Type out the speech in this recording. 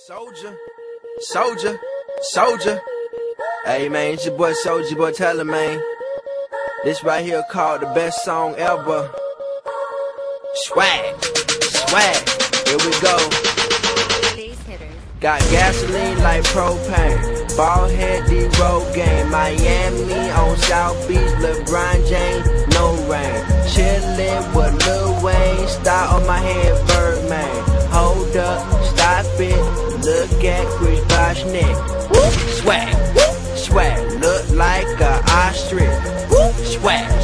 Soldier. Hey man, it's your boy Soldier, boy tell him, man. This right here called the best song ever. Swag, here we go. Got gasoline like propane. Ball head, D-road game. Miami on South Beach, LeBron James, no rain. Chillin' with Lil Wayne, star on my head, Birdman. Hold up, stop it, look at Chris Bosh neck. Swag, look like a ostrich. Swag.